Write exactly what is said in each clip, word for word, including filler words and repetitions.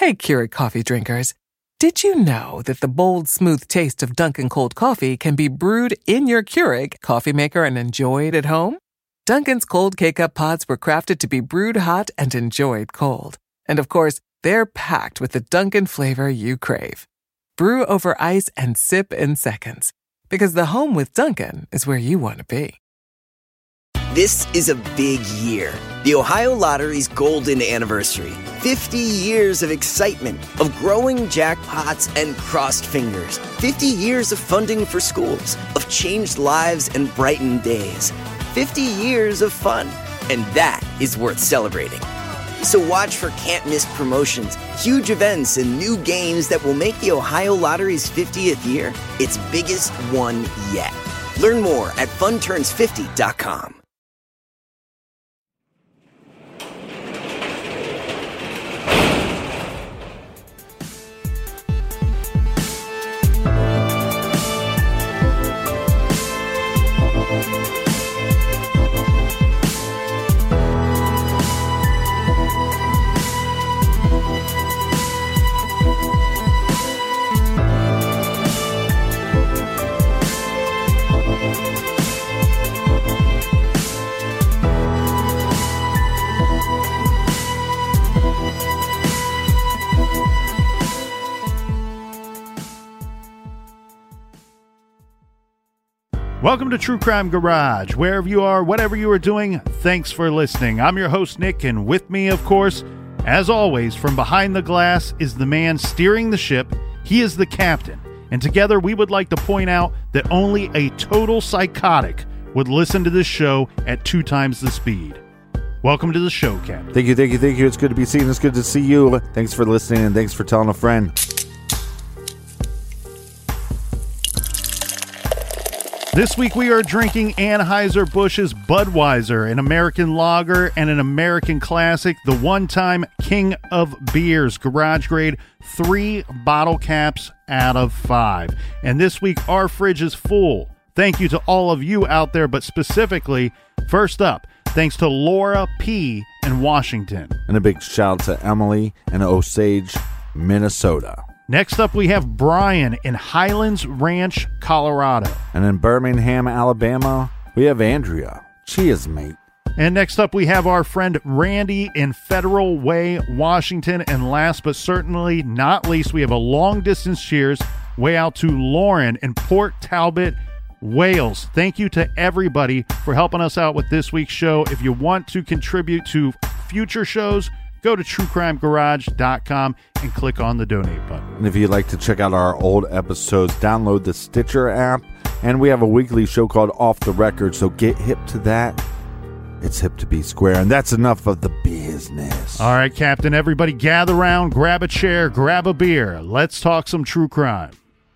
Hey, Keurig coffee drinkers. Did you know that the bold, smooth taste of Dunkin' cold coffee can be brewed in your Keurig coffee maker and enjoyed at home? Dunkin's cold K-Cup pods were crafted to be brewed hot and enjoyed cold. And of course, they're packed with the Dunkin' flavor you crave. Brew over ice and sip in seconds. Because the home with Dunkin' is where you want to be. This is a big year. The Ohio Lottery's golden anniversary. fifty years of excitement, of growing jackpots and crossed fingers. fifty years of funding for schools, of changed lives and brightened days. fifty years of fun. And that is worth celebrating. So watch for can't-miss promotions, huge events, and new games that will make the Ohio Lottery's fiftieth year its biggest one yet. Learn more at fun turns fifty dot com. Welcome to True Crime Garage. Wherever you are, whatever you are doing, thanks for listening. I'm your host, Nick, and with me, of course, as always, from behind the glass is the man steering the ship. He is the captain. And together, we would like to point out that only a total psychotic would listen to this show at two times the speed. Welcome to the show, Captain. Thank you, thank you, thank you. It's good to be seen. It's good to see you. Thanks for listening, and thanks for telling a friend. This week we are drinking Anheuser-Busch's Budweiser, an American lager and an American classic, the one-time king of beers, garage grade, three bottle caps out of five. And this week our fridge is full. Thank you to all of you out there, but specifically, first up, thanks to Laura P. in Washington. And a big shout out to Emily in Osage, Minnesota. Next up, we have Brian in Highlands Ranch, Colorado. And in Birmingham, Alabama, we have Andrea. Cheers, mate. And next up, we have our friend Randy in Federal Way, Washington. And last but certainly not least, we have a long-distance cheers way out to Lauren in Port Talbot, Wales. Thank you to everybody for helping us out with this week's show. If you want to contribute to future shows, go to true crime garage dot com and click on the donate button. And if you'd like to check out our old episodes, download the Stitcher app. And we have a weekly show called Off the Record, so get hip to that. It's hip to be square, and that's enough of the business. All right, Captain, everybody gather around, grab a chair, grab a beer. Let's talk some true crime.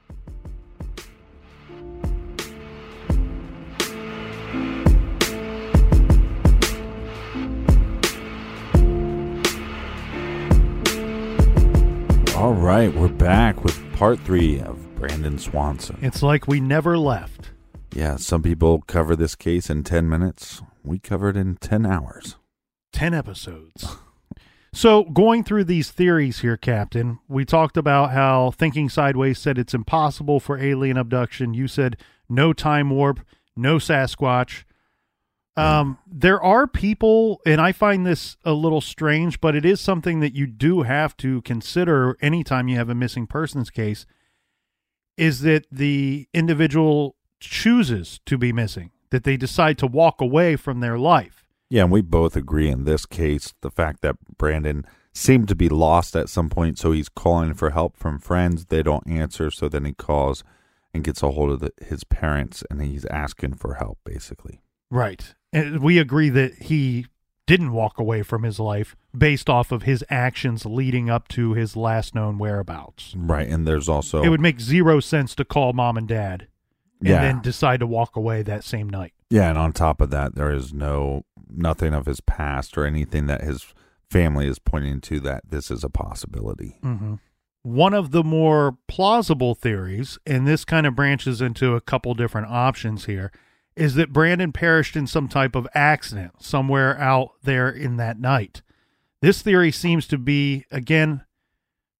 All right, we're back with part three of Brandon Swanson. It's like we never left. Yeah, some people cover this case in ten minutes. We covered in ten hours. ten episodes. So going through these theories here, Captain, we talked about how Thinking Sideways said it's impossible for alien abduction. You said no time warp, no Sasquatch. Um, there are people, and I find this a little strange, but it is something that you do have to consider anytime you have a missing persons case, is that the individual chooses to be missing, that they decide to walk away from their life. Yeah, and we both agree in this case, the fact that Brandon seemed to be lost at some point, so he's calling for help from friends. They don't answer, so then he calls and gets a hold of the, his parents, and he's asking for help, basically. Right. And we agree that he didn't walk away from his life based off of his actions leading up to his last known whereabouts. Right, and there's also... It would make zero sense to call mom and dad and yeah. then decide to walk away that same night. Yeah, and on top of that, there is no nothing of his past or anything that his family is pointing to that this is a possibility. Mm-hmm. One of the more plausible theories, and this kind of branches into a couple different options here, is that Brandon perished in some type of accident somewhere out there in that night. This theory seems to be, again,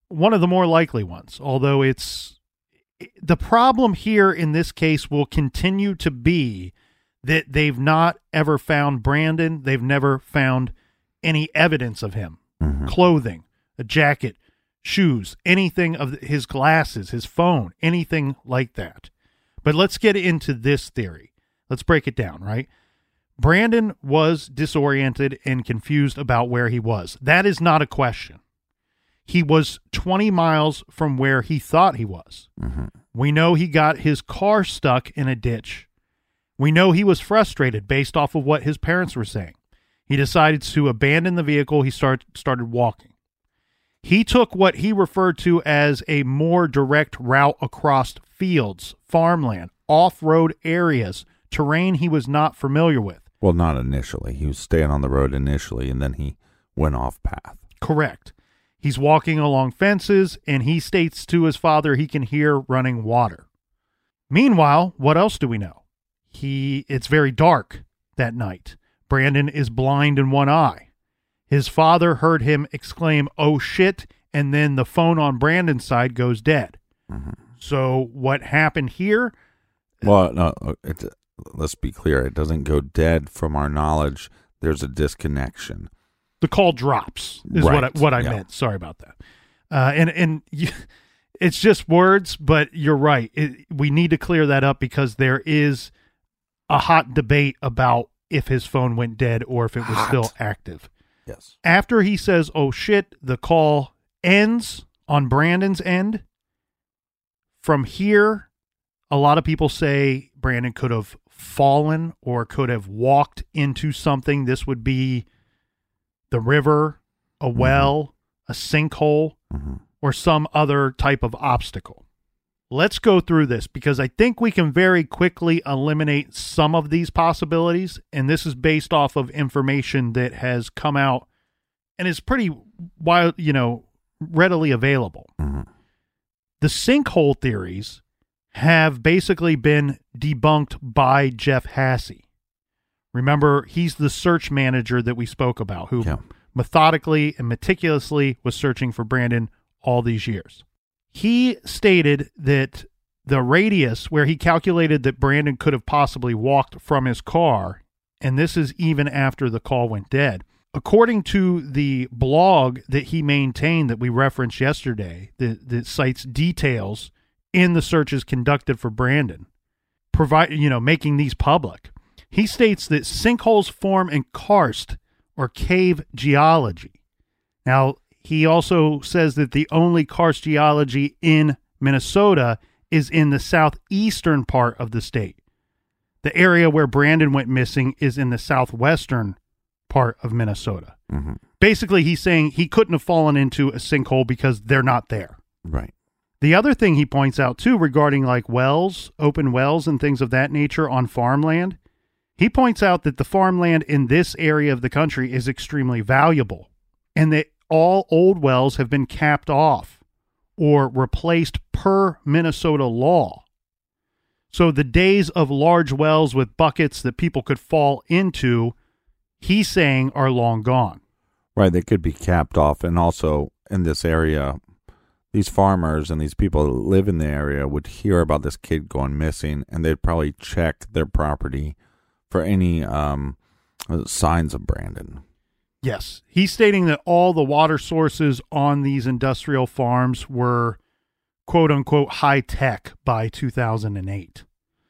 one of the more likely ones, although it's the problem here in this case will continue to be that they've not ever found Brandon. They've never found any evidence of him, mm-hmm. clothing, a jacket, shoes, anything of his glasses, his phone, anything like that. But let's get into this theory. Let's break it down, right? Brandon was disoriented and confused about where he was. That is not a question. He was twenty miles from where he thought he was. Mm-hmm. We know he got his car stuck in a ditch. We know he was frustrated based off of what his parents were saying. He decided to abandon the vehicle. He start, started walking. He took what he referred to as a more direct route across fields, farmland, off-road areas, terrain he was not familiar with. Well, not initially. He was staying on the road initially, and then he went off path. Correct. He's walking along fences, and he states to his father he can hear running water. Meanwhile, what else do we know? He it's very dark that night. Brandon is blind in one eye. His father heard him exclaim, "Oh shit," and then the phone on Brandon's side goes dead. Mm-hmm. So what happened here? Well, no, it's, let's be clear. It doesn't go dead from our knowledge. There's a disconnection. The call drops is right. what I, what I yeah. meant. Sorry about that. Uh, and and you, it's just words, but you're right. It, we need to clear that up because there is a hot debate about if his phone went dead or if it was hot. still active. Yes. After he says, "Oh shit," the call ends on Brandon's end. From here, a lot of people say Brandon could have fallen or could have walked into something. This would be the river, a well, mm-hmm. a sinkhole, mm-hmm. or some other type of obstacle. Let's go through this because I think we can very quickly eliminate some of these possibilities, and this is based off of information that has come out and is pretty wild, you know, readily available. Mm-hmm. The sinkhole theories have basically been debunked by Jeff Hasse. Remember, he's the search manager that we spoke about, who yeah. methodically and meticulously was searching for Brandon all these years. He stated that the radius where he calculated that Brandon could have possibly walked from his car, and this is even after the call went dead, according to the blog that he maintained that we referenced yesterday, that, that cites details in the searches conducted for Brandon, provide you know, making these public. He states that sinkholes form in karst, or cave geology. Now, he also says that the only karst geology in Minnesota is in the southeastern part of the state. The area where Brandon went missing is in the southwestern part of Minnesota. Mm-hmm. Basically, he's saying he couldn't have fallen into a sinkhole because they're not there. Right. The other thing he points out, too, regarding like wells, open wells and things of that nature on farmland, he points out that the farmland in this area of the country is extremely valuable and that all old wells have been capped off or replaced per Minnesota law. So the days of large wells with buckets that people could fall into, he's saying, are long gone. Right, they could be capped off. And also in this area, these farmers and these people that live in the area would hear about this kid going missing, and they'd probably check their property for any um, signs of Brandon. Yes. He's stating that all the water sources on these industrial farms were quote-unquote high-tech by two thousand eight.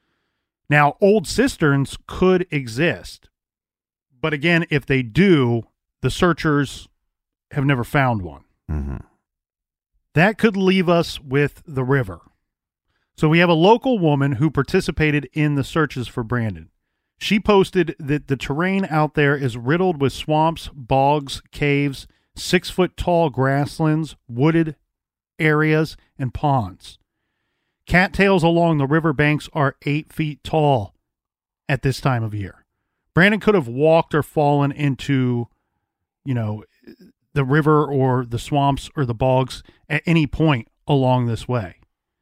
Now, old cisterns could exist. But again, if they do, the searchers have never found one. Mm-hmm. That could leave us with the river. So we have a local woman who participated in the searches for Brandon. She posted that the terrain out there is riddled with swamps, bogs, caves, six-foot-tall grasslands, wooded areas, and ponds. Cattails along the riverbanks are eight feet tall at this time of year. Brandon could have walked or fallen into, you know, the river or the swamps or the bogs at any point along this way.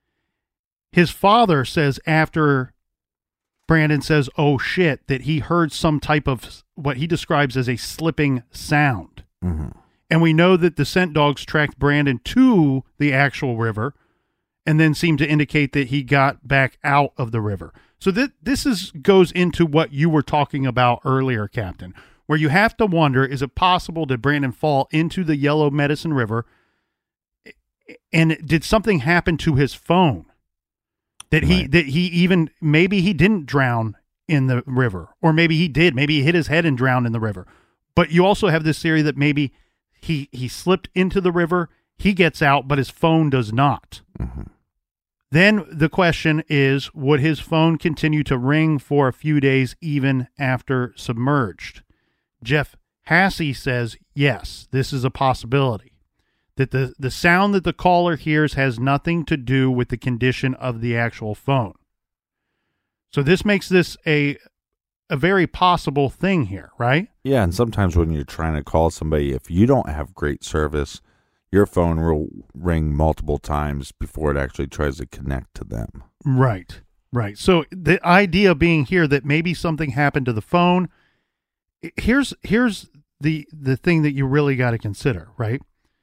His father says after Brandon says, "Oh shit," that he heard some type of what he describes as a slipping sound. Mm-hmm. And we know that the scent dogs tracked Brandon to the actual river and then seemed to indicate that he got back out of the river. So th- this is goes into what you were talking about earlier, Captain, where you have to wonder, is it possible did Brandon fall into the Yellow Medicine River, and did something happen to his phone? That he Right. that he even, maybe he didn't drown in the river, or maybe he did. Maybe he hit his head and drowned in the river. But you also have this theory that maybe he he slipped into the river, he gets out, but his phone does not. Mm-hmm. Then the question is, would his phone continue to ring for a few days even after submerged? Jeff Hasse says, yes, this is a possibility. That the, the sound that the caller hears has nothing to do with the condition of the actual phone. So this makes this a a very possible thing here, right? Yeah, and sometimes when you're trying to call somebody, if you don't have great service, your phone will ring multiple times before it actually tries to connect to them. Right, right. So the idea being here that maybe something happened to the phone. Here's here's the the thing that you really got to consider, right?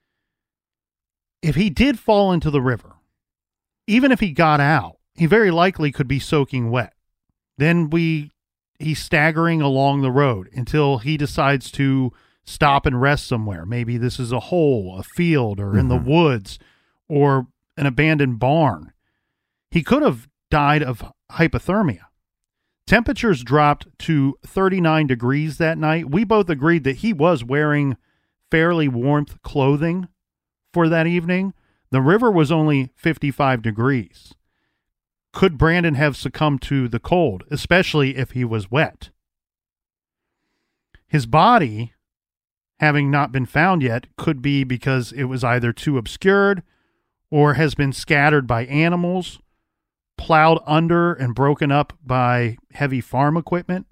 If he did fall into the river, even if he got out, he very likely could be soaking wet. Then we he's staggering along the road until he decides to stop and rest somewhere. Maybe this is a hole, a field, or in the Mhm. woods, or an abandoned barn. He could have died of hypothermia. Temperatures dropped to thirty-nine degrees that night. We both agreed that he was wearing fairly warm clothing for that evening. The river was only fifty-five degrees. Could Brandon have succumbed to the cold, especially if he was wet? His body, having not been found yet, could be because it was either too obscured or has been scattered by animals, plowed under and broken up by heavy farm equipment.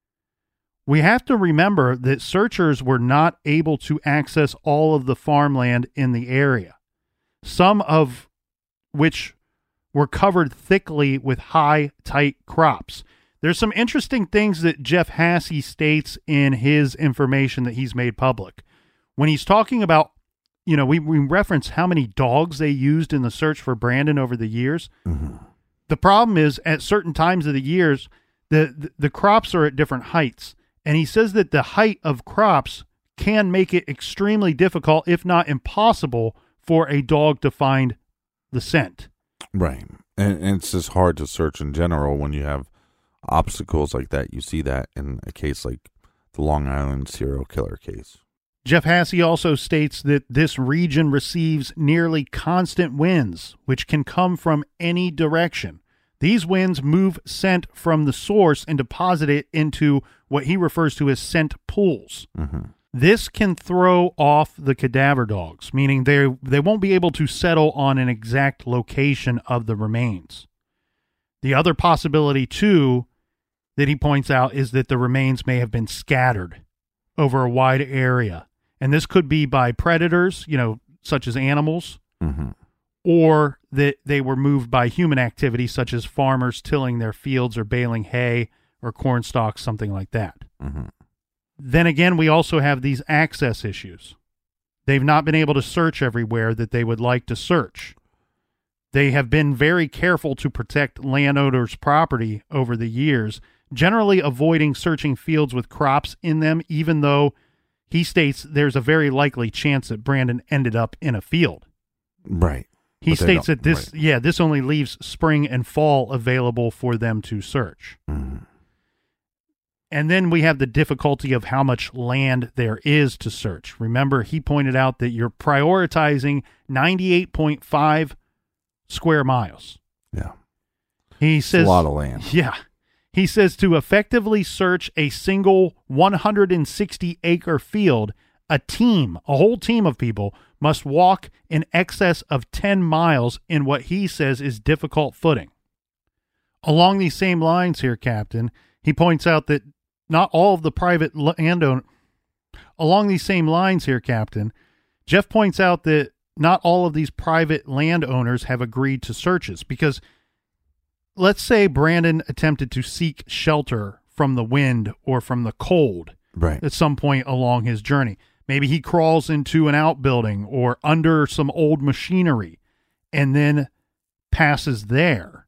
We have to remember that searchers were not able to access all of the farmland in the area, some of which were covered thickly with high, tight crops. There's some interesting things that Jeff Hasse states in his information that he's made public. When he's talking about, you know, we, we reference how many dogs they used in the search for Brandon over the years. Mm-hmm. The problem is at certain times of the years, the, the, the crops are at different heights. And he says that the height of crops can make it extremely difficult, if not impossible, for a dog to find the scent. Right. And, and it's just hard to search in general when you have obstacles like that. You see that in a case like the Long Island serial killer case. Jeff Hasse also states that this region receives nearly constant winds, which can come from any direction. These winds move scent from the source and deposit it into what he refers to as scent pools. Mm-hmm. This can throw off the cadaver dogs, meaning they they won't be able to settle on an exact location of the remains. The other possibility, too, that he points out is that the remains may have been scattered over a wide area. And this could be by predators, you know, such as animals, Mm-hmm. or that they were moved by human activity, such as farmers tilling their fields or baling hay or corn stalks, something like that. Mm-hmm. Then again, we also have these access issues. They've not been able to search everywhere that they would like to search. They have been very careful to protect landowners' property over the years, generally avoiding searching fields with crops in them, even though he states there's a very likely chance that Brandon ended up in a field. Right. He But they states don't- that this, right. yeah, this only leaves spring and fall available for them to search. Mm-hmm. And then we have the difficulty of how much land there is to search. Remember, he pointed out that you're prioritizing ninety-eight point five square miles. Yeah. He It's says a lot of land. Yeah. He says to effectively search a single one hundred sixty acre field, a team, a whole team of people must walk in excess of ten miles in what he says is difficult footing. Along these same lines here, Captain, he points out that not all of the private landowner along these same lines here, Captain, Jeff points out that not all of these private landowners have agreed to searches because let's say Brandon attempted to seek shelter from the wind or from the cold Right. at some point along his journey. Maybe he crawls into an outbuilding or under some old machinery and then passes there.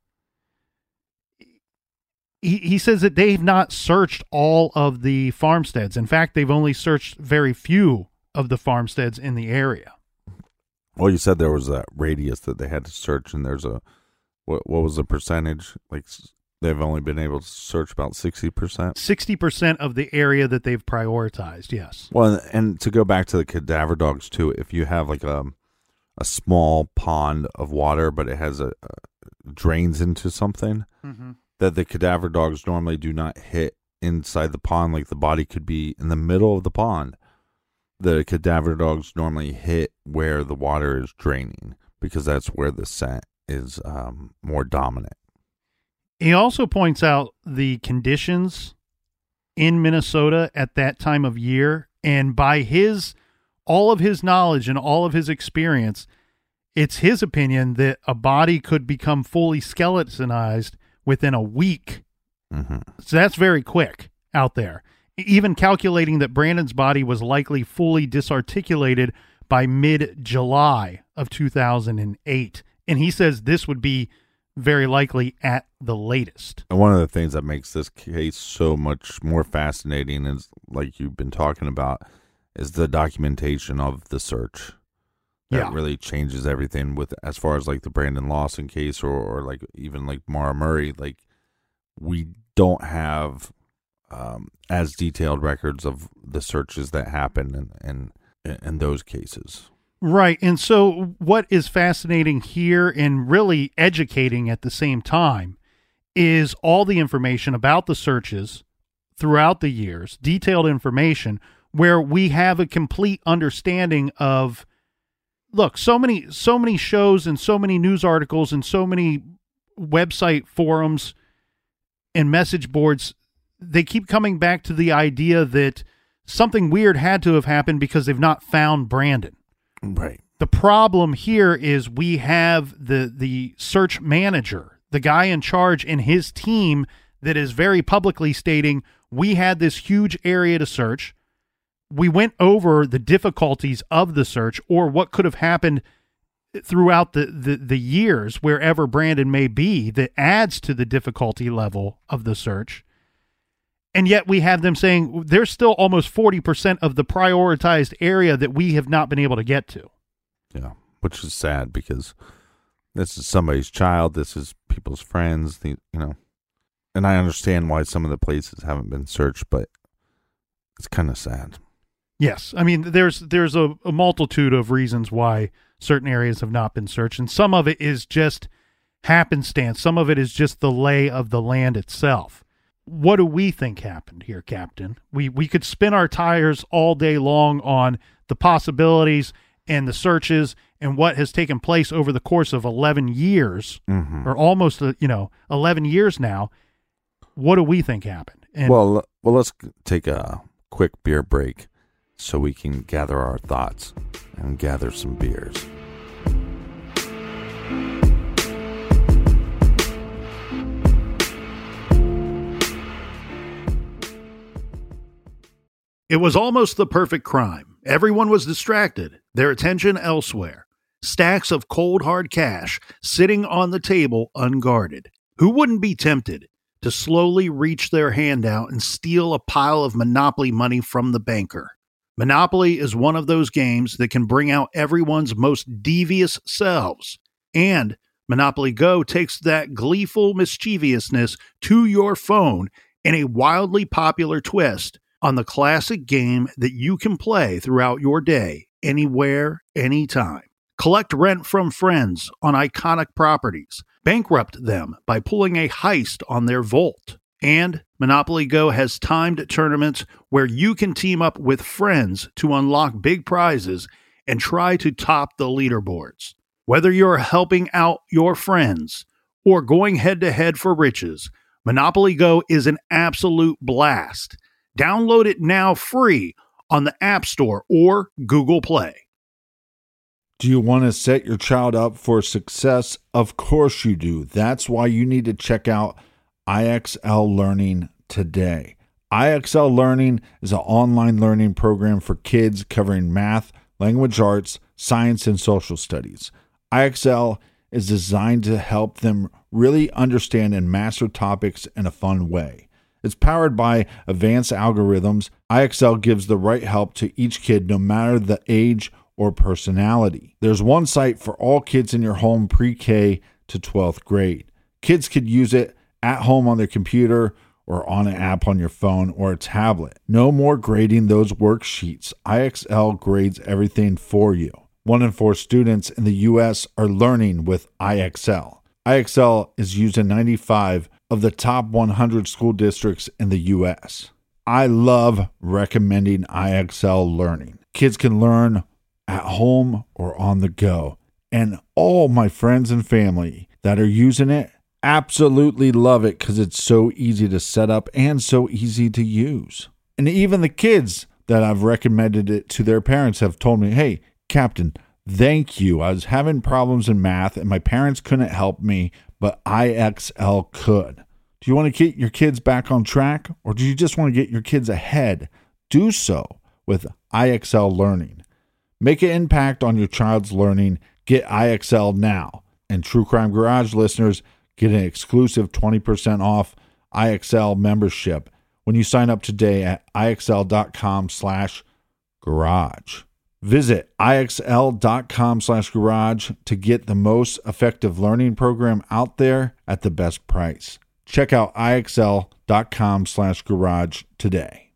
He, he says that they've not searched all of the farmsteads. In fact, they've only searched very few of the farmsteads in the area. Well, you said there was a radius that they had to search, and there's a, what what was the percentage? Like, they've only been able to search about sixty percent? sixty percent of the area that they've prioritized, yes. Well, and to go back to the cadaver dogs, too, if you have like a, a small pond of water, but it has a, a drains into something, mm-hmm. that the cadaver dogs normally do not hit inside the pond, like the body could be in the middle of the pond. The cadaver dogs normally hit where the water is draining because that's where the scent is um, more dominant. He also points out the conditions in Minnesota at that time of year, and by his all of his knowledge and all of his experience, it's his opinion that a body could become fully skeletonized within a week. Mm-hmm. So that's very quick out there. Even calculating that Brandon's body was likely fully disarticulated by mid-July of two thousand eight. And he says this would be very likely at the latest. And one of the things that makes this case so much more fascinating is, like you've been talking about, is the documentation of the search. That yeah. really changes everything with as far as like the Brandon Lawson case or, or like even like Maura Murray. Like, we don't have um, as detailed records of the searches that happen in, in, in those cases. Right. And so what is fascinating here and really educating at the same time is all the information about the searches throughout the years, detailed information where we have a complete understanding of, look, so many, so many shows and so many news articles and so many website forums and message boards, they keep coming back to the idea that something weird had to have happened because they've not found Brandon. Right. The problem here is we have the the search manager, the guy in charge, and his team that is very publicly stating, we had this huge area to search. We went over the difficulties of the search or what could have happened throughout the, the, the years wherever Brandon may be that adds to the difficulty level of the search. And yet we have them saying there's still almost forty percent of the prioritized area that we have not been able to get to. Yeah, which is sad because this is somebody's child. This is people's friends, the, you know. And I understand why some of the places haven't been searched, but it's kind of sad. Yes. I mean, there's there's a, a multitude of reasons why certain areas have not been searched. And some of it is just happenstance. Some of it is just the lay of the land itself. What do we think happened here, Captain? We we could spin our tires all day long on the possibilities and the searches and what has taken place over the course of eleven years, mm-hmm. or almost, you know, eleven years now. What do we think happened? And well, well, let's take a quick beer break so we can gather our thoughts and gather some beers. It was almost the perfect crime. Everyone was distracted, their attention elsewhere. Stacks of cold, hard cash sitting on the table unguarded. Who wouldn't be tempted to slowly reach their hand out and steal a pile of Monopoly money from the banker? Monopoly is one of those games that can bring out everyone's most devious selves. And Monopoly Go takes that gleeful mischievousness to your phone in a wildly popular twist on the classic game that you can play throughout your day, anywhere, anytime. Collect rent from friends on iconic properties. Bankrupt them by pulling a heist on their vault. And Monopoly Go has timed tournaments where you can team up with friends to unlock big prizes and try to top the leaderboards. Whether you're helping out your friends or going head-to-head for riches, Monopoly Go is an absolute blast. Download it now free on the App Store or Google Play. Do you want to set your child up for success? Of course you do. That's why you need to check out I X L Learning today. I X L Learning is an online learning program for kids covering math, language arts, science, and social studies. I X L is designed to help them really understand and master topics in a fun way. It's powered by advanced algorithms. I X L gives the right help to each kid no matter the age or personality. There's one site for all kids in your home pre-K to twelfth grade. Kids could use it at home on their computer or on an app on your phone or a tablet. No more grading those worksheets. I X L grades everything for you. One in four students in the U S are learning with I X L. I X L is used in ninety-five of the top one hundred school districts in the U S. I love recommending I X L Learning. Kids can learn at home or on the go. And all my friends and family that are using it absolutely love it because it's so easy to set up and so easy to use. And even the kids that I've recommended it to their parents have told me, hey, Captain, thank you. I was having problems in math and my parents couldn't help me, but I X L could. Do you want to get your kids back on track or do you just want to get your kids ahead? Do so with I X L Learning. Make an impact on your child's learning. Get I X L now. And True Crime Garage listeners get an exclusive twenty percent off I X L membership when you sign up today at IXL.com slash garage. Visit IXL.com slash garage to get the most effective learning program out there at the best price. Check out IXL.com slash garage today.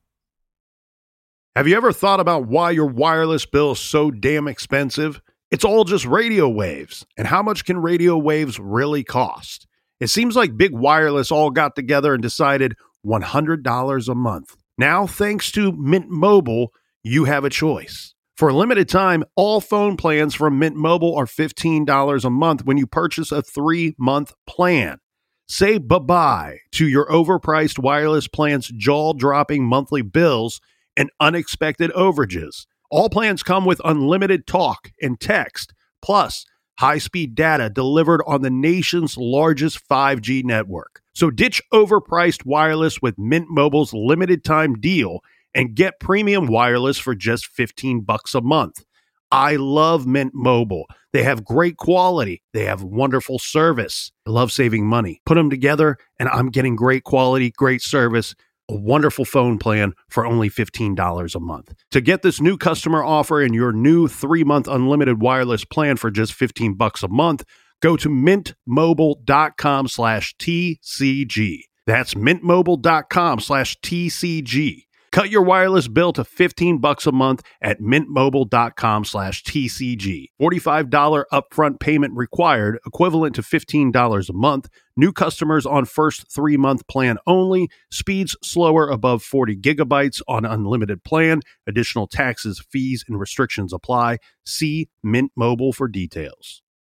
Have you ever thought about why your wireless bill is so damn expensive? It's all just radio waves. And how much can radio waves really cost? It seems like Big Wireless all got together and decided one hundred dollars a month. Now, thanks to Mint Mobile, you have a choice. For a limited time, all phone plans from Mint Mobile are fifteen dollars a month when you purchase a three-month plan. Say bye-bye to your overpriced wireless plan's jaw-dropping monthly bills and unexpected overages. All plans come with unlimited talk and text, plus high-speed data delivered on the nation's largest five G network. So ditch overpriced wireless with Mint Mobile's limited-time deal and get premium wireless for just fifteen bucks a month. I love Mint Mobile. They have great quality. They have wonderful service. I love saving money. Put them together, and I'm getting great quality, great service, a wonderful phone plan for only fifteen dollars a month. To get this new customer offer and your new three-month unlimited wireless plan for just fifteen bucks a month, go to mintmobile.com slash TCG. That's mintmobile.com slash TCG. Cut your wireless bill to fifteen bucks a month at mintmobile.com slash TCG. forty-five dollars upfront payment required, equivalent to fifteen dollars a month. New customers on first three-month plan only. Speeds slower above forty gigabytes on unlimited plan. Additional taxes, fees, and restrictions apply. See Mint Mobile for details.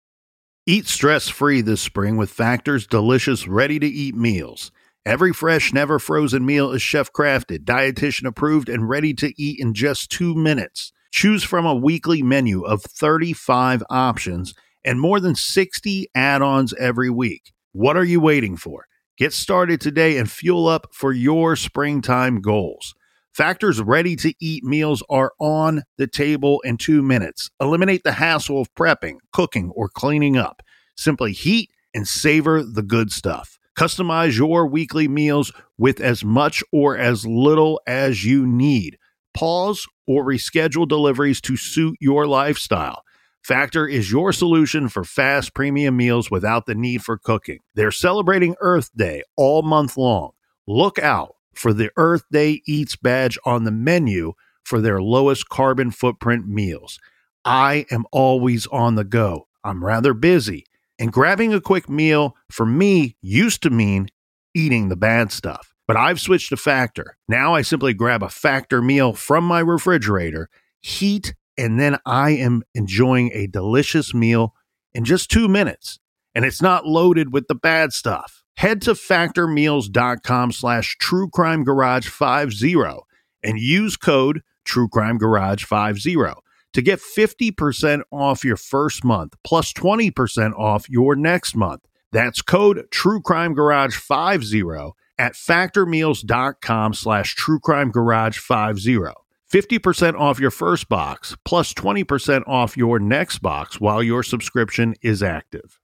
Eat stress-free this spring with Factor's delicious, ready-to-eat meals. Every fresh, never frozen meal is chef-crafted, dietitian approved, and ready to eat in just two minutes. Choose from a weekly menu of thirty-five options and more than sixty add-ons every week. What are you waiting for? Get started today and fuel up for your springtime goals. Factor's ready-to-eat meals are on the table in two minutes. Eliminate the hassle of prepping, cooking, or cleaning up. Simply heat and savor the good stuff. Customize your weekly meals with as much or as little as you need. Pause or reschedule deliveries to suit your lifestyle. Factor is your solution for fast premium meals without the need for cooking. They're celebrating Earth Day all month long. Look out for the Earth Day Eats badge on the menu for their lowest carbon footprint meals. I am always on the go. I'm rather busy. And grabbing a quick meal, for me, used to mean eating the bad stuff. But I've switched to Factor. Now I simply grab a Factor meal from my refrigerator, heat, and then I am enjoying a delicious meal in just two minutes. And it's not loaded with the bad stuff. Head to factormeals.com slash truecrimegarage50 and use code truecrimegarage50. to get fifty percent off your first month plus twenty percent off your next month. That's code truecrimegarage50 at factormeals.com slash truecrimegarage50. fifty percent off your first box, plus twenty percent off your next box while your subscription is active.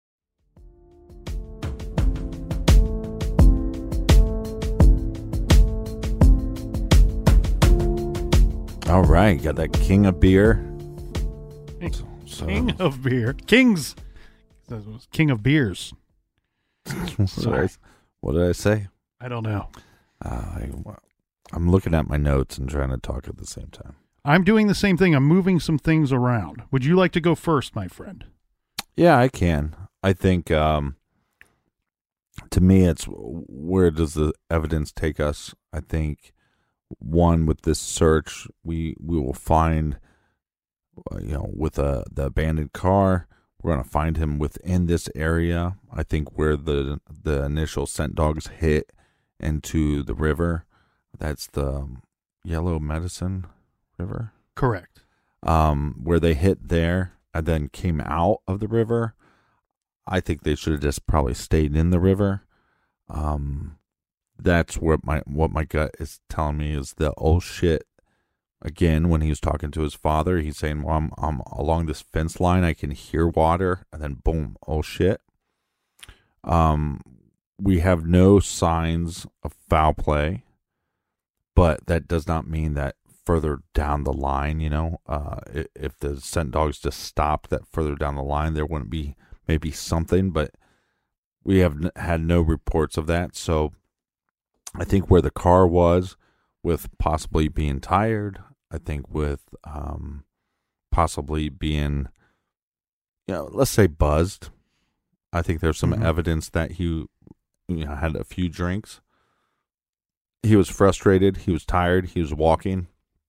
All right, got that king of beer. King, So- king of beer. Kings. That was King of beers. What did, Sorry. I, what did I say? I don't know. Uh, I, I'm looking at my notes and trying to talk at the same time. I'm doing the same thing. I'm moving some things around. Would you like to go first, my friend? Yeah, I can. I think um, to me, it's where does the evidence take us? I think one, with this search, we we will find, uh, you know, with a the abandoned car, we're going to find him within this area. I think where the the initial scent dogs hit into the river, that's the um, Yellow Medicine River. Correct. Um, where they hit there and then came out of the river. I think they should have just probably stayed in the river. Um, that's what my what my gut is telling me is the oh shit. Again, when he was talking to his father, he's saying, "Well, I'm, I'm along this fence line. I can hear water," and then boom, oh shit. Um, we have no signs of foul play, but that does not mean that further down the line, you know, uh, if, if the scent dogs just stopped that further down the line, there wouldn't be maybe something, but we have n- had no reports of that. So I think where the car was, with possibly being tired, I think with um, possibly being, you know, let's say buzzed. I think there's some Mhm. evidence that he, you know, had a few drinks. He was frustrated. He was tired. He was walking.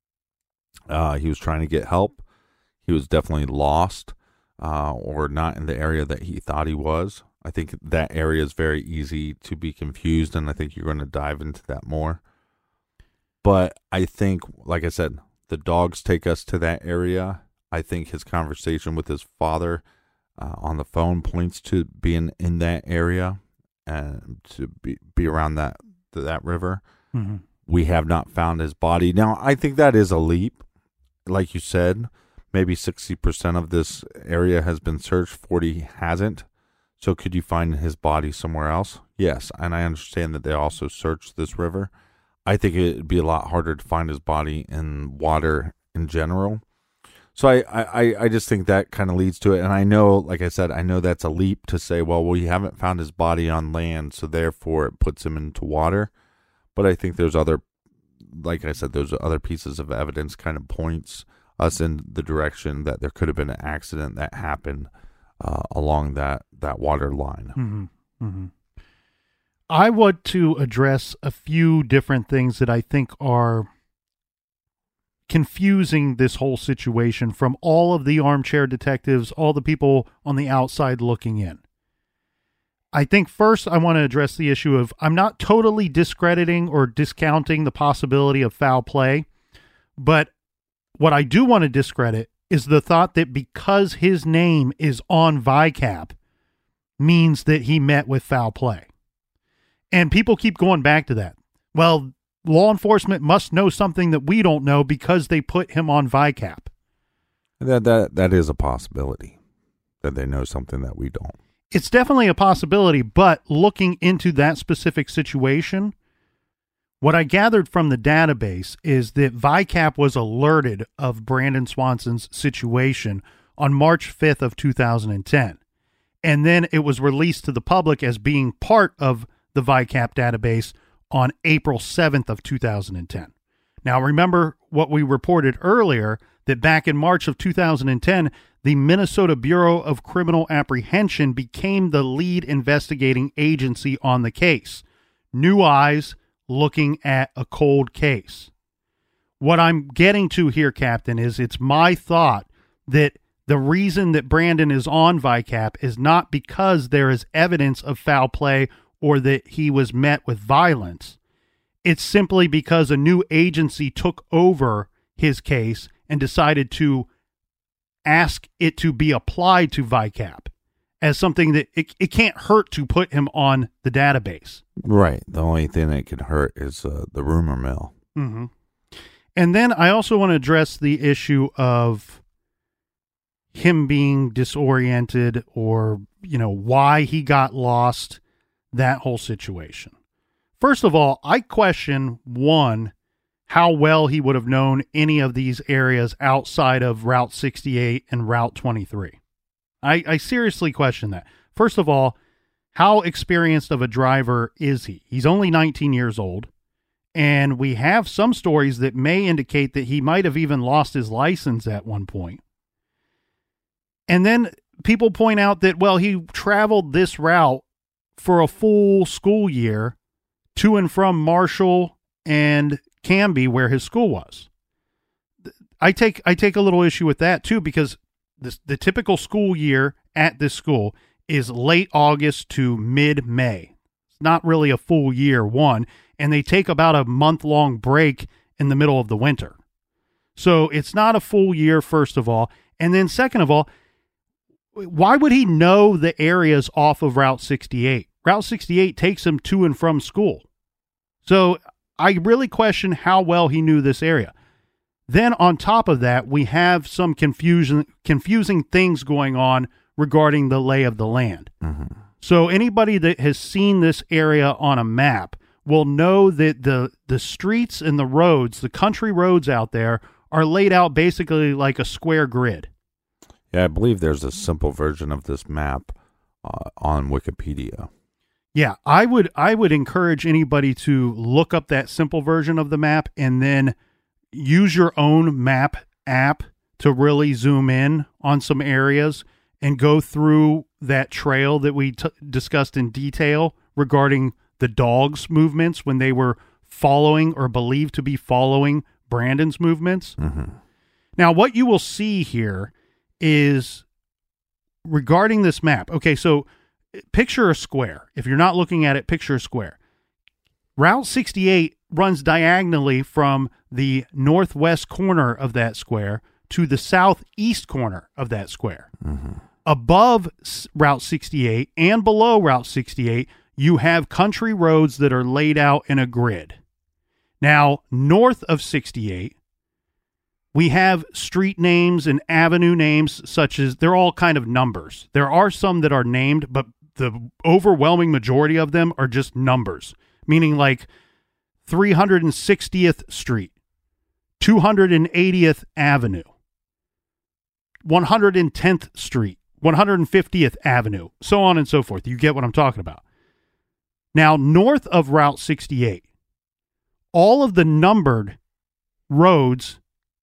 Uh, he was trying to get help. He was definitely lost uh, or not in the area that he thought he was. I think that area is very easy to be confused, and I think you're going to dive into that more. But I think, like I said, the dogs take us to that area. I think his conversation with his father uh, on the phone points to being in that area and to be, be around that that river. Mm-hmm. We have not found his body. Now, I think that is a leap. Like you said, maybe sixty percent of this area has been searched, forty hasn't. So could you find his body somewhere else? Yes, and I understand that they also searched this river. I think it'd be a lot harder to find his body in water in general. So I, I, I just think that kind of leads to it. And I know, like I said, I know that's a leap to say, well, we haven't found his body on land, so therefore it puts him into water. But I think there's other, like I said, those other pieces of evidence kind of points us in the direction that there could have been an accident that happened uh, along that, that water line. Mm-hmm. Mm-hmm. I want to address a few different things that I think are confusing this whole situation from all of the armchair detectives, all the people on the outside looking in. I think first I want to address the issue of I'm not totally discrediting or discounting the possibility of foul play, but what I do want to discredit is the thought that because his name is on V I C A P means that he met with foul play. And people keep going back to that. Well, law enforcement must know something that we don't know because they put him on V I C A P. That that that is a possibility that they know something that we don't. It's definitely a possibility, but looking into that specific situation, what I gathered from the database is that V I C A P was alerted of Brandon Swanson's situation on March fifth of two thousand ten. And then it was released to the public as being part of the V I C A P database on April seventh of two thousand ten. Now, remember what we reported earlier, that back in March of two thousand ten, the Minnesota Bureau of Criminal Apprehension became the lead investigating agency on the case. New eyes looking at a cold case. What I'm getting to here, Captain, is it's my thought that the reason that Brandon is on V I C A P is not because there is evidence of foul play or that he was met with violence. It's simply because a new agency took over his case and decided to ask it to be applied to V I C A P as something that it, it can't hurt to put him on the database. Right. The only thing that could hurt is uh, the rumor mill. Mm-hmm. And then I also want to address the issue of him being disoriented, or, you know, why he got lost, that whole situation. First of all, I question, one, how well he would have known any of these areas outside of Route sixty-eight and Route twenty-three. I, I seriously question that. First of all, how experienced of a driver is he? He's only nineteen years old, and we have some stories that may indicate that he might have even lost his license at one point. And then people point out that, well, he traveled this route for a full school year to and from Marshall and Canby, where his school was. I take I take a little issue with that too, because this, the typical school year at this school is late August to mid-May. It's not really a full year, one, and they take about a month-long break in the middle of the winter. So it's not a full year, first of all. And then second of all, why would he know the areas off of Route sixty-eight? Route sixty-eight takes him to and from school. So I really question how well he knew this area. Then on top of that, we have some confusion, confusing things going on regarding the lay of the land. Mm-hmm. So anybody that has seen this area on a map will know that the, the streets and the roads, the country roads out there, are laid out basically like a square grid. Yeah, I believe there's a simple version of this map uh, on Wikipedia. Yeah, I would I would encourage anybody to look up that simple version of the map and then use your own map app to really zoom in on some areas and go through that trail that we t- discussed in detail regarding the dogs' movements when they were following or believed to be following Brandon's movements. Mm-hmm. Now, what you will see here is regarding this map. Okay, so picture a square. If you're not looking at it, picture a square. Route sixty-eight runs diagonally from the northwest corner of that square to the southeast corner of that square. Mm-hmm. Above Route sixty-eight and below Route sixty-eight, you have country roads that are laid out in a grid. Now, north of sixty-eight, we have street names and avenue names, such as, they're all kind of numbers. There are some that are named, but the overwhelming majority of them are just numbers, meaning like three hundred sixtieth Street, two hundred eightieth Avenue, one hundred tenth Street, one hundred fiftieth Avenue, so on and so forth. You get what I'm talking about. Now, north of Route sixty-eight, all of the numbered roads,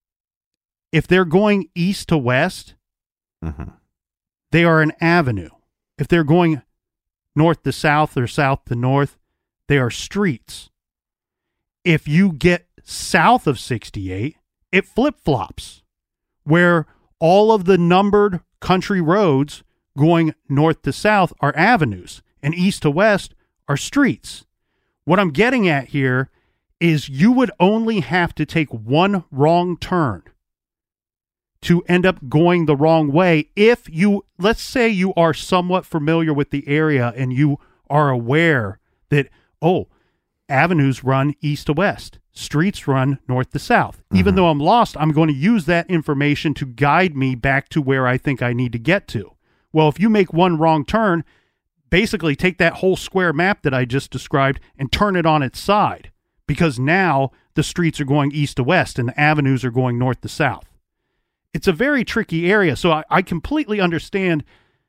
if they're going east to west, Mm-hmm. they are an avenue. If they're going north to south or south to north, they are streets. If you get south of sixty-eight, it flip-flops, where all of the numbered country roads going north to south are avenues, and east to west are streets. What I'm getting at here is you would only have to take one wrong turn to end up going the wrong way if you, let's say you are somewhat familiar with the area and you are aware that, oh, avenues run east to west, streets run north to south. Mm-hmm. Even though I'm lost, I'm going to use that information to guide me back to where I think I need to get to. Well, if you make one wrong turn, basically take that whole square map that I just described and turn it on its side, because now the streets are going east to west and the avenues are going north to south. It's a very tricky area, so I, I completely understand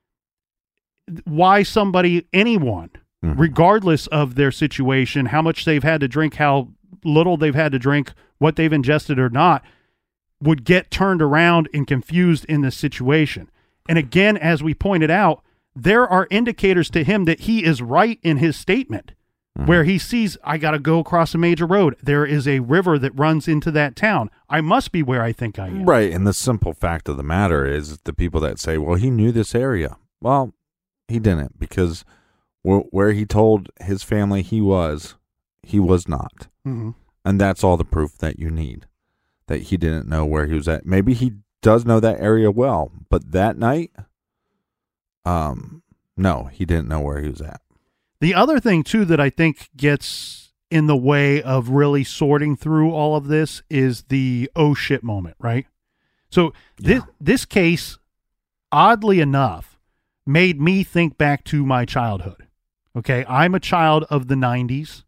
why somebody, anyone, mm-hmm. regardless of their situation, how much they've had to drink, how little they've had to drink, what they've ingested or not, would get turned around and confused in this situation. And again, as we pointed out, there are indicators to him that he is right in his statement, mm-hmm. where he sees, I got to go across a major road. There is a river that runs into that town. I must be where I think I am. Right. And the simple fact of the matter is the people that say, well, he knew this area. Well, he didn't, because wh- where he told his family he was, he was not. Mm-hmm. And that's all the proof that you need, that he didn't know where he was at. Maybe he does know that area well, but that night, um, No, he didn't know where he was at. The other thing, too, that I think gets in the way of really sorting through all of this is the oh shit moment, right? So this, Yeah. this case, oddly enough, made me think back to my childhood. Okay, I'm a child of the nineties.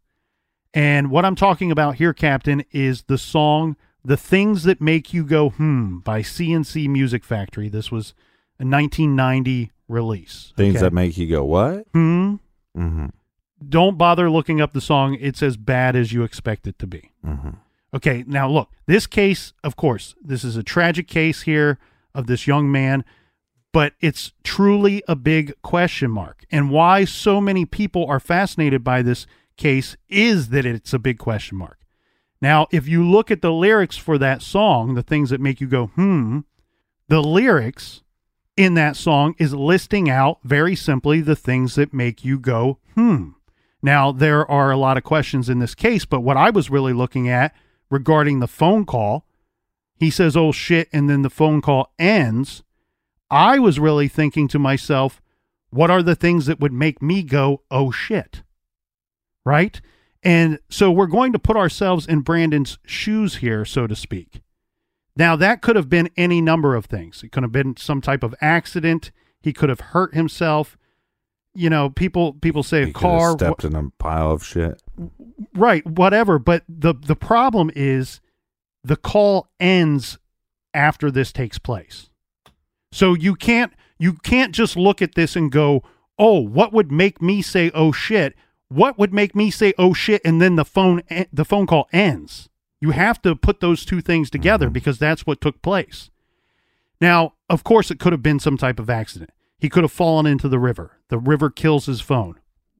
And what I'm talking about here, Captain, is the song The Things That Make You Go Hmm by C N C Music Factory. This was a nineteen ninety release. Things okay? that make you go, what? Hmm. Mm-hmm. Don't bother looking up the song. It's as bad as you expect it to be. Mm-hmm. Okay, now look, this case, of course, this is a tragic case here of this young man, but it's truly a big question mark. And why so many people are fascinated by this case is that it's a big question mark. Now, if you look at the lyrics for that song, The Things That Make You Go Hmm, the lyrics in that song is listing out very simply the things that make you go hmm. Now, there are a lot of questions in this case, but what I was really looking at regarding the phone call, he says, oh shit, and then the phone call ends. I was really thinking to myself, what are the things that would make me go, oh shit? Right? And so we're going to put ourselves in Brandon's shoes here, so to speak. Now, that could have been any number of things. It could have been some type of accident. He could have hurt himself. You know, people people say He a could have car. stepped in a pile of shit. Right, whatever. But the, the problem is the call ends after this takes place. So you can't you can't just look at this and go, oh, what would make me say, oh, shit? What would make me say, oh, shit, and then the phone the phone call ends? You have to put those two things together Mm-hmm. because that's what took place. Now, of course, it could have been some type of accident. He could have fallen into the river. The river kills his phone.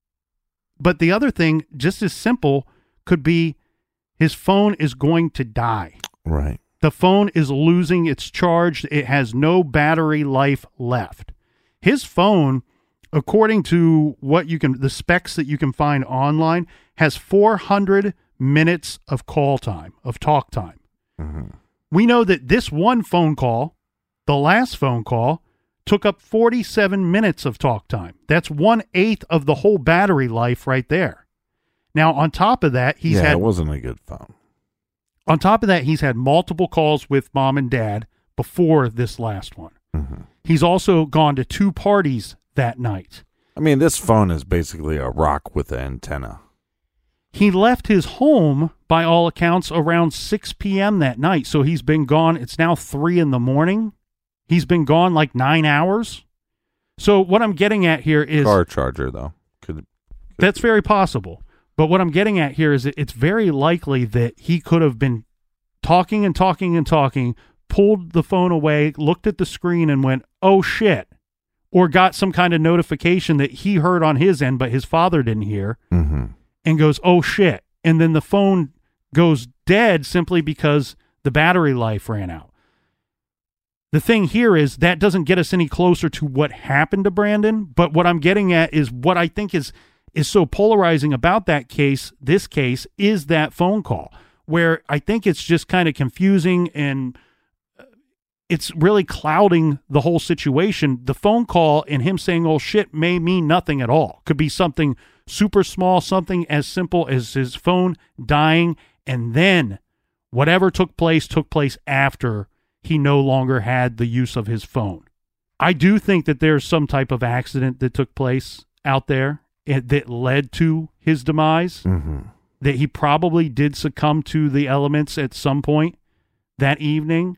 But the other thing, just as simple, could be his phone is going to die. Right. The phone is losing its charge. It has no battery life left. His phone, according to what you can, the specs that you can find online, has four hundred minutes of call time, of talk time. Mm-hmm. We know that this one phone call, the last phone call, took up forty-seven minutes of talk time. That's one eighth of the whole battery life right there. Now, on top of that, he's yeah, had it wasn't a good phone. on top of that, he's had multiple calls with mom and dad before this last one. Mm-hmm. He's also gone to two parties that night. I mean, this phone is basically a rock with an antenna. He left his home, by all accounts, around six p.m. that night. So he's been gone. It's now three in the morning. He's been gone like nine hours. So what I'm getting at here is... Car charger, though. Could, could That's very possible. But what I'm getting at here is that it's very likely that he could have been talking and talking and talking, pulled the phone away, looked at the screen and went, oh shit, or got some kind of notification that he heard on his end, but his father didn't hear, Mm-hmm. and goes, oh shit. And then the phone goes dead simply because the battery life ran out. The thing here is that doesn't get us any closer to what happened to Brandon, but what I'm getting at is what I think is is so polarizing about that case, this case, is that phone call, where I think it's just kind of confusing and it's really clouding the whole situation. The phone call and him saying, oh shit, may mean nothing at all. Could be something super small, something as simple as his phone dying, and then whatever took place took place after he no longer had the use of his phone. I do think that there's some type of accident that took place out there that led to his demise, Mm-hmm. that he probably did succumb to the elements at some point that evening.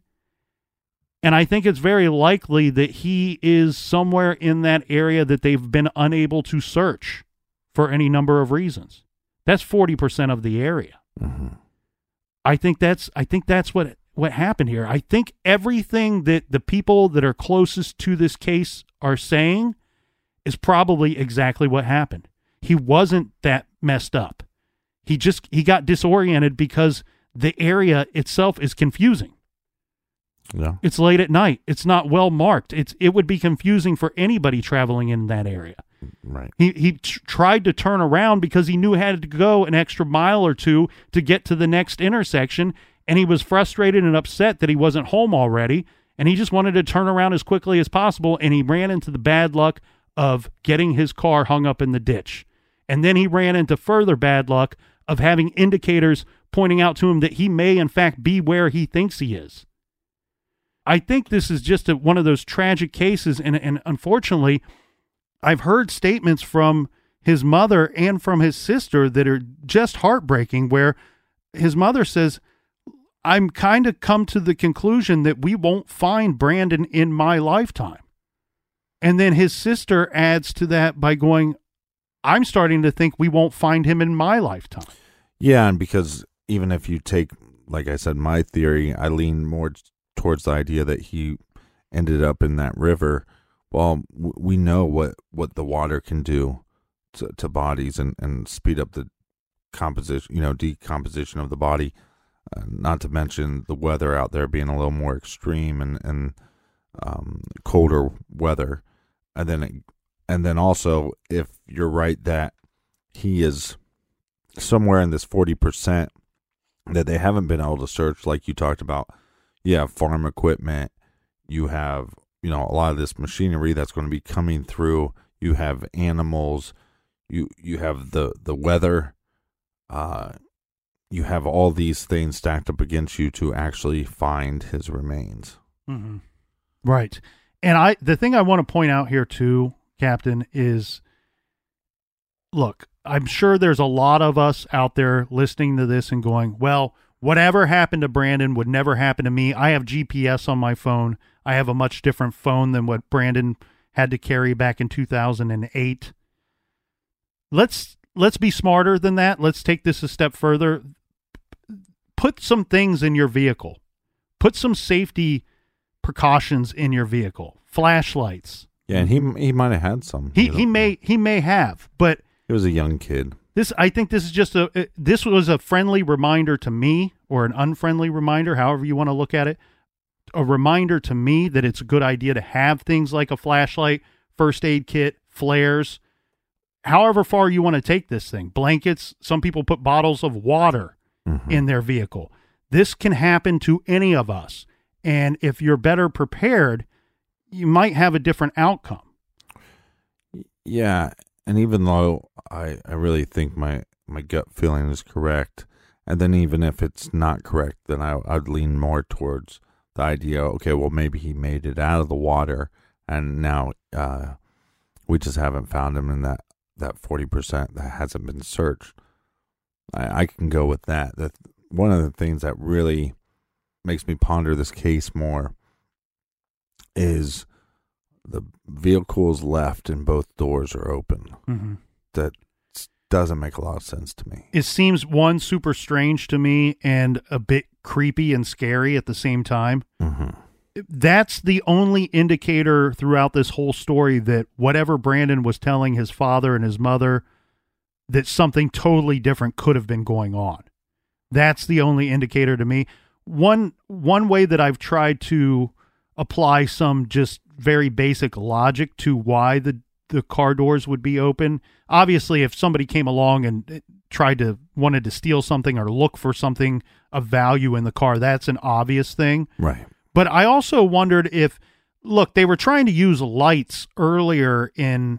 And I think it's very likely that he is somewhere in that area that they've been unable to search for any number of reasons. That's forty percent of the area. Mm-hmm. I think that's I think that's what what happened here. I think everything that the people that are closest to this case are saying is probably exactly what happened. He wasn't that messed up. He just he got disoriented because the area itself is confusing. Yeah. It's late at night. It's not well marked. It's it would be confusing for anybody traveling in that area. Right. He he t- tried to turn around because he knew he had to go an extra mile or two to get to the next intersection, and he was frustrated and upset that he wasn't home already, and he just wanted to turn around as quickly as possible, and he ran into the bad luck of getting his car hung up in the ditch. And then he ran into further bad luck of having indicators pointing out to him that he may, in fact, be where he thinks he is. I think this is just a, one of those tragic cases, and, and unfortunately, I've heard statements from his mother and from his sister that are just heartbreaking, where his mother says, I'm kind of come to the conclusion that we won't find Brandon in my lifetime. And then his sister adds to that by going, I'm starting to think we won't find him in my lifetime. Yeah, and because even if you take, like I said, my theory, I lean more towards the idea that he ended up in that river. Well, we know what, what the water can do to, to bodies and, and speed up the composition, you know, decomposition of the body. Uh, not to mention the weather out there being a little more extreme and, and um, colder weather. And then, it, and then also, if you're right that he is somewhere in this forty percent that they haven't been able to search, like you talked about, you have farm equipment, you have, you know, a lot of this machinery that's going to be coming through, you have animals, you you have the, the weather, uh, you have all these things stacked up against you to actually find his remains. Mm-hmm. Right. And I, the thing I want to point out here too, Captain, is, look, I'm sure there's a lot of us out there listening to this and going, well, whatever happened to Brandon would never happen to me. I have G P S on my phone. I have a much different phone than what Brandon had to carry back in two thousand eight. Let's, let's be smarter than that. Let's take this a step further. Put some things in your vehicle. Put some safety precautions in your vehicle. Flashlights. Yeah, and he he might have had some. He he may he may have, but he was a young kid. This I think this is just a this was a friendly reminder to me, or an unfriendly reminder, however you want to look at it. A reminder to me that it's a good idea to have things like a flashlight, first aid kit, flares, however far you want to take this thing. Blankets. Some people put bottles of water mm-hmm. in their vehicle. This can happen to any of us. And if you're better prepared, you might have a different outcome. Yeah. And even though I, I really think my, my gut feeling is correct, and then even if it's not correct, then I, I'd lean more towards the idea, okay, well, maybe he made it out of the water, and now uh, we just haven't found him in that, that forty percent that hasn't been searched. I, I can go with that. That one of the things that really makes me ponder this case more is the vehicles left and both doors are open. Mm-hmm. That doesn't make a lot of sense to me. It seems, one, super strange to me and a bit creepy and scary at the same time. Mm-hmm. That's the only indicator throughout this whole story that whatever Brandon was telling his father and his mother, that something totally different could have been going on. That's the only indicator to me. One one way that I've tried to apply some just very basic logic to why the, the car doors would be open. Obviously, if somebody came along and tried to, wanted to steal something or look for something of value in the car, that's an obvious thing. Right. But I also wondered if, look, they were trying to use lights earlier in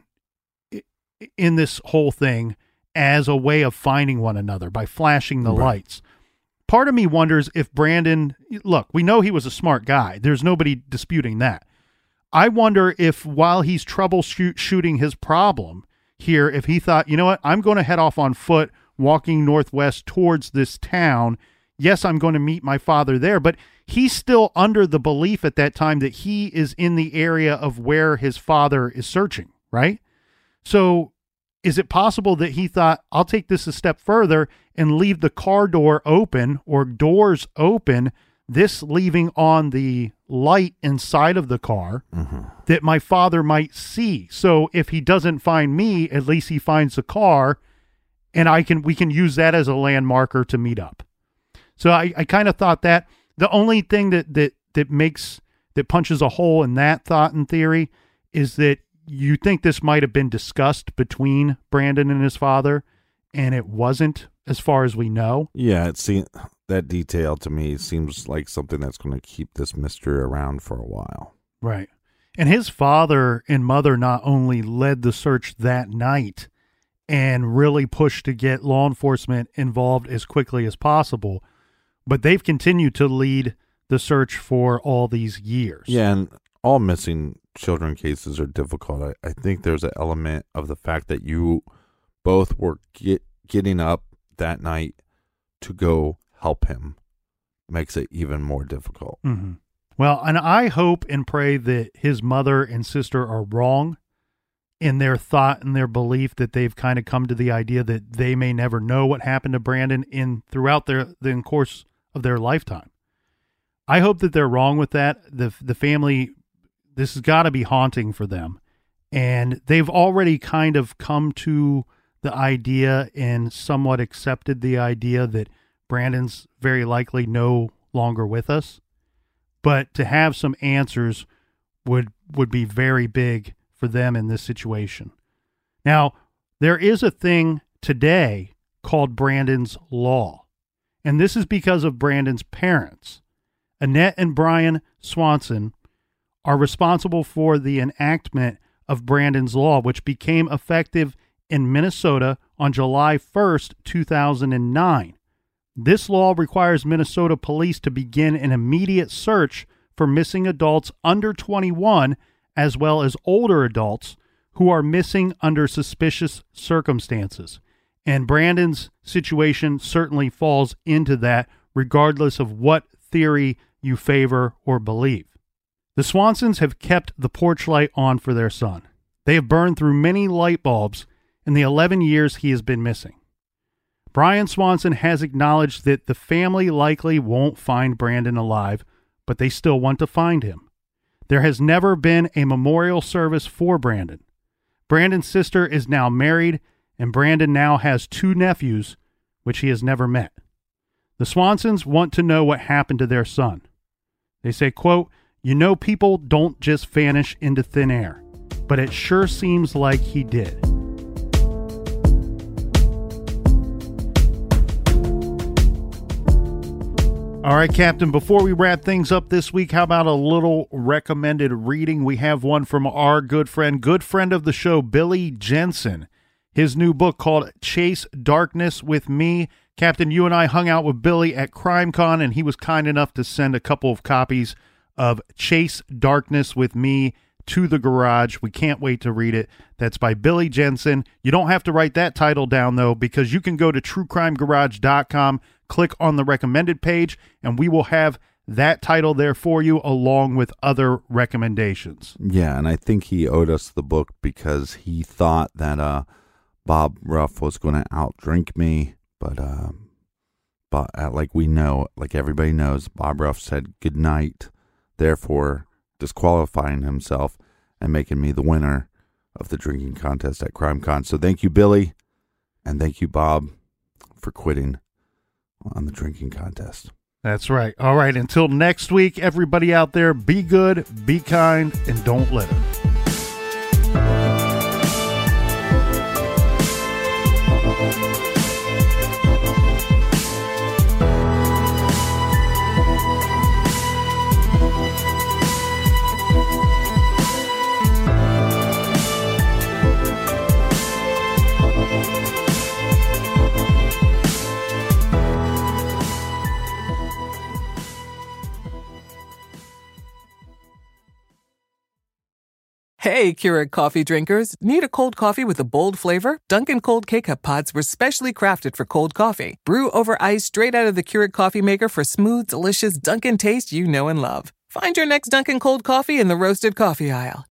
in this whole thing as a way of finding one another by flashing the right. lights. Part of me wonders if Brandon, look, we know he was a smart guy. There's nobody disputing that. I wonder if while he's troubleshooting his problem here, if he thought, you know what, I'm going to head off on foot, walking northwest towards this town. Yes, I'm going to meet my father there, but he's still under the belief at that time that he is in the area of where his father is searching, right? So is it possible that he thought, I'll take this a step further and leave the car door open or doors open, this leaving on the light inside of the car mm-hmm. that my father might see. So if he doesn't find me, at least he finds the car, and I can we can use that as a landmarker to meet up. So I, I kind of thought that the only thing that, that, that makes, that punches a hole in that thought and theory is that you think this might have been discussed between Brandon and his father, and it wasn't, as far as we know. Yeah, it seems, that detail to me seems like something that's going to keep this mystery around for a while. Right. And his father and mother not only led the search that night and really pushed to get law enforcement involved as quickly as possible, but they've continued to lead the search for all these years. Yeah, and all missing children cases are difficult. I, I think there's an element of the fact that you both were get, getting up that night to go help him makes it even more difficult. Mm-hmm. Well, and I hope and pray that his mother and sister are wrong in their thought and their belief that they've kind of come to the idea that they may never know what happened to Brandon in throughout their the course of their lifetime. I hope that they're wrong with that. The the family, this has got to be haunting for them. And they've already kind of come to the idea and somewhat accepted the idea that Brandon's very likely no longer with us. But to have some answers would would be very big for them in this situation. Now, there is a thing today called Brandon's Law. And this is because of Brandon's parents. Annette and Brian Swanson are responsible for the enactment of Brandon's Law, which became effective in Minnesota on July first, two thousand nine. This law requires Minnesota police to begin an immediate search for missing adults under twenty-one, as well as older adults who are missing under suspicious circumstances. And Brandon's situation certainly falls into that, regardless of what theory you favor or believe. The Swansons have kept the porch light on for their son. They have burned through many light bulbs in the eleven years he has been missing. Brian Swanson has acknowledged that the family likely won't find Brandon alive, but they still want to find him. There has never been a memorial service for Brandon. Brandon's sister is now married, and Brandon now has two nephews, which he has never met. The Swansons want to know what happened to their son. They say, quote, "You know, people don't just vanish into thin air, but it sure seems like he did." All right, Captain, before we wrap things up this week, how about a little recommended reading? We have one from our good friend, good friend of the show, Billy Jensen. His new book called Chase Darkness with Me. Captain, you and I hung out with Billy at CrimeCon, and he was kind enough to send a couple of copies of Chase Darkness with Me to the garage. We can't wait to read it. That's by Billy Jensen. You don't have to write that title down, though, because you can go to true crime garage dot com, click on the recommended page, and we will have that title there for you along with other recommendations. Yeah, and I think he owed us the book because he thought that uh, Bob Ruff was going to outdrink me, but uh, but uh, like we know, like everybody knows, Bob Ruff said good night, therefore disqualifying himself and making me the winner of the drinking contest at CrimeCon. So thank you, Billy, and thank you, Bob, for quitting on the drinking contest. That's right. All right, until next week, everybody out there, be good, be kind, and don't litter. Hey, Keurig coffee drinkers. Need a cold coffee with a bold flavor? Dunkin' Cold K-Cup pods were specially crafted for cold coffee. Brew over ice straight out of the Keurig coffee maker for smooth, delicious Dunkin' taste you know and love. Find your next Dunkin' Cold coffee in the roasted coffee aisle.